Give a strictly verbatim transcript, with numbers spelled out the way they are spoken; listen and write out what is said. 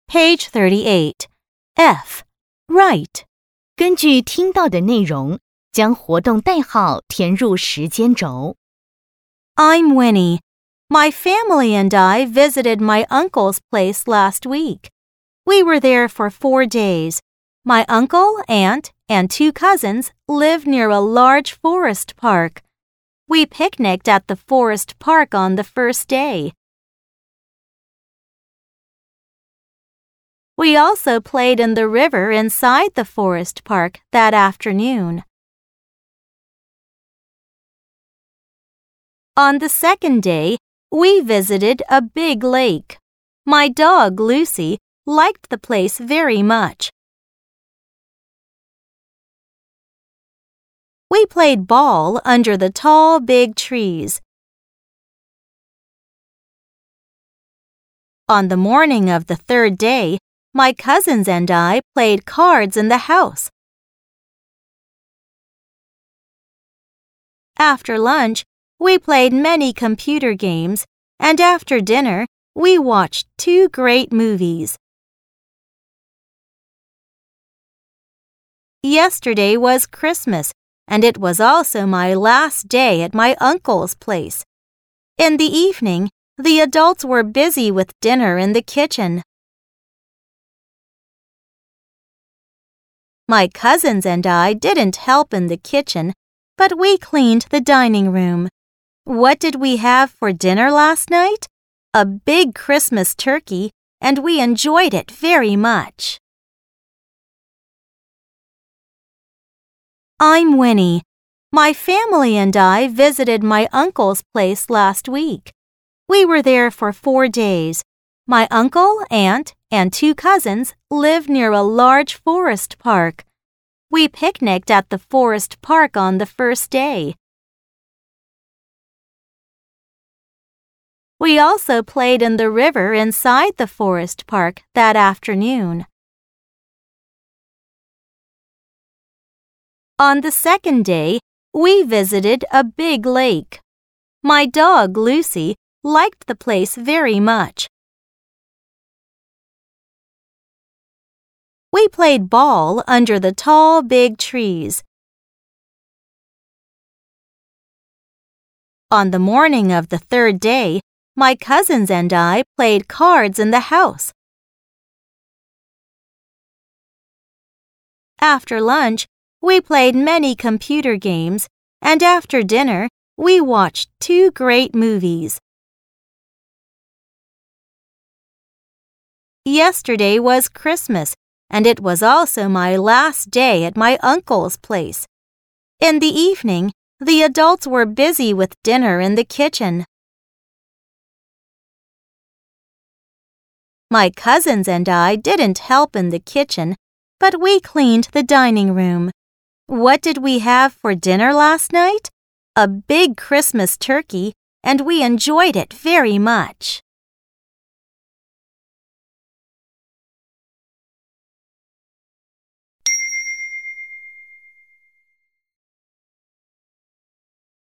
Page thirty-eight. F. Write. 根据听到的内容，将活动代号填入时间轴。 I'm Winnie. My family and I visited my uncle's place last week. We were there for four days. My uncle, aunt, and two cousins live near a large forest park. We picnicked at the forest park on the first day. We also played in the river inside the forest park that afternoon. On the second day, we visited a big lake. My dog, Lucy, liked the place very much. We played ball under the tall, big trees. On the morning of the third day, my cousins and I played cards in the house. After lunch, we played many computer games, and after dinner, we watched two great movies. Yesterday was Christmas, and it was also my last day at my uncle's place. In the evening, the adults were busy with dinner in the kitchen. My cousins and I didn't help in the kitchen, but we cleaned the dining room. What did we have for dinner last night? A big Christmas turkey, and we enjoyed it very much. I'm Winnie. My family and I visited my uncle's place last week. We were there for four days. My uncle, aunt, and two cousins live near a large forest park. We picnicked at the forest park on the first day. We also played in the river inside the forest park that afternoon. On the second day, we visited a big lake. My dog, Lucy, liked the place very much. We played ball under the tall, big trees. On the morning of the third day, my cousins and I played cards in the house. After lunch, we played many computer games, and after dinner, we watched two great movies. Yesterday was Christmas, and it was also my last day at my uncle's place. In the evening, the adults were busy with dinner in the kitchen. My cousins and I didn't help in the kitchen, but we cleaned the dining room. What did we have for dinner last night? A big Christmas turkey, and we enjoyed it very much.